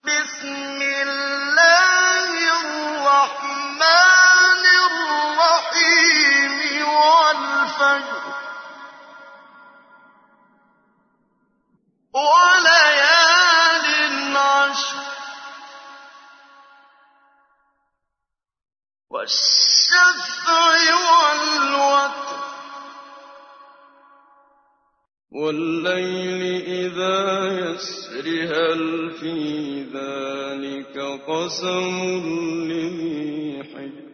بسم الله الرحمن الرحيم والفجر وليال عشر والشفع والوتر والليل إذا يسر هل في ذلك قسم لذي حجر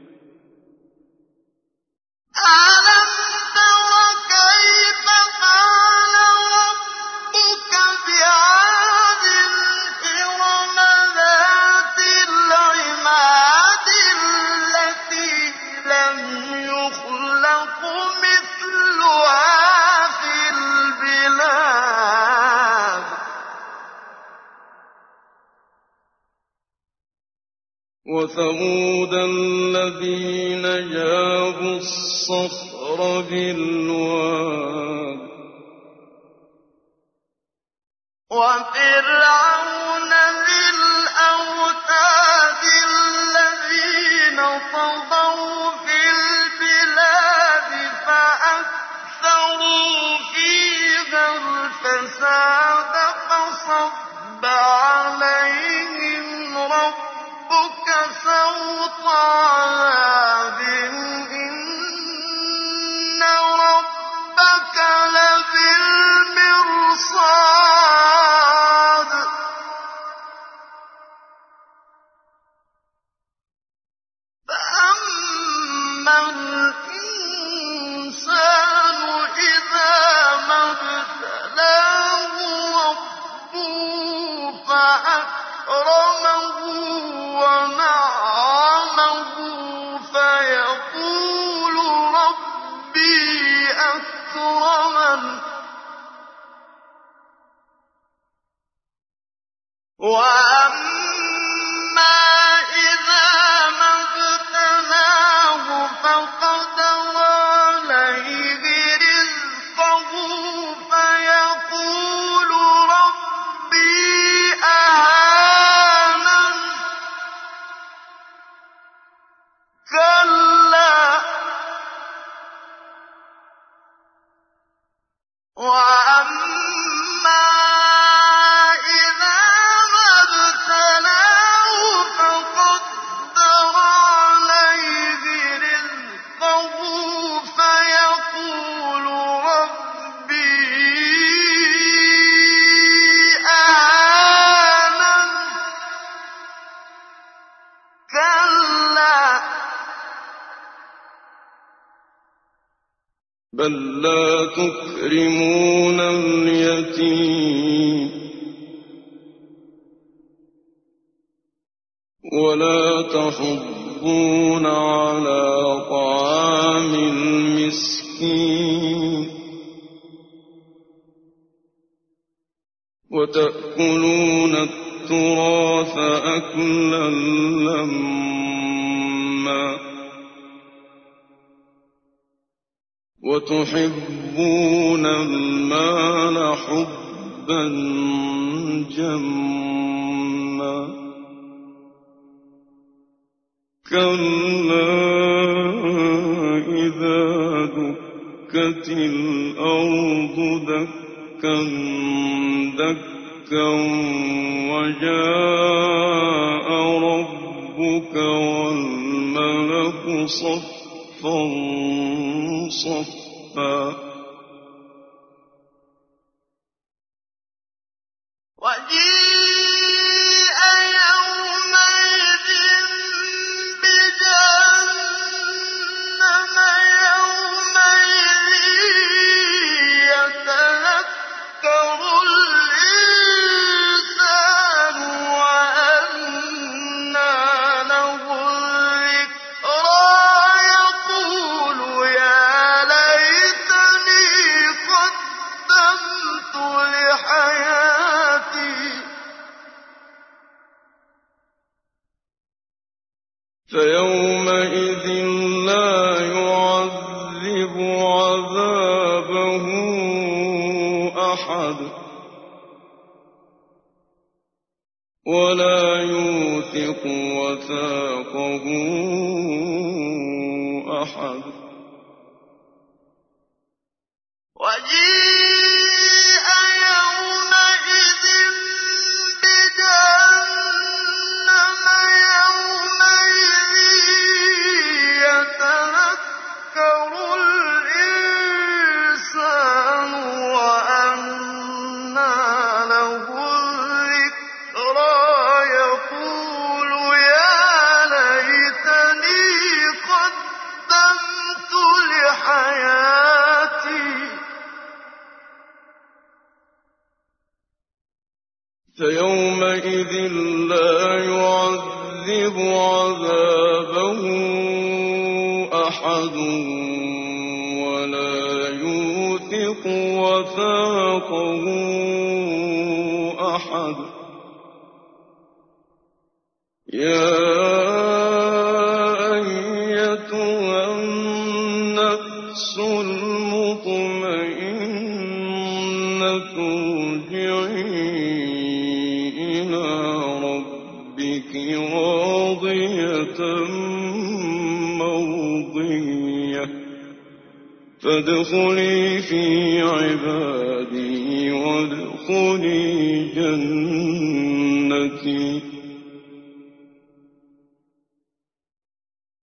ألم تر كيف فعل ربك بعاد إرم ذات العماد التي لم يخلق مثلها في البلاد وثمود الذين جابوا الصخر بالواد وفرعون ذي الأوتاد الذين طغوا في البلاد فأكثروا فيها الفساد فصب عليهم ربك سوط عذاب إن ربك لبالمرصاد فأما الإنسان إذا ما ابتلاه ربه فأكرمه ونعمه فيقول ربي أكرمن وأما إذا ما ابتلاه فقدر عليه رزقه فيقول ربي أهانن كلا وأما إذا ما ابتلاه فقدر عليه رزقه فيقول ربي أهانن كلا بل لا تكرمون اليتيم ولا تحضون على طعام المسكين وتأكلون التراث أكلا لما وتحبون المال حبا جما كلا إذا دكت الأرض دكا دكا وجاء ربك والملك صفا صفا وجيء يومئذ بجهنم يومئذ يتذكر الإنسان وأنى له الذكرى يقول يا ليتني قدمت لحياتي فيومئذ لا يعذب عذابه أحد ولا يوثق وثاقه أحد. وجيء يومئذ بجهنم يومئذ يتذكر الإنسان وأنى له الذكرى يقول يا ليتني قدمت لحياتي فيومئذ لا يعذب عذابه أحد ولا يوثق وثاقه أحد. يا أيتها النفس المطمئنة ارجعي إلى ربك راضية مرضية فادخلي في عبادي وادخلي جنتي.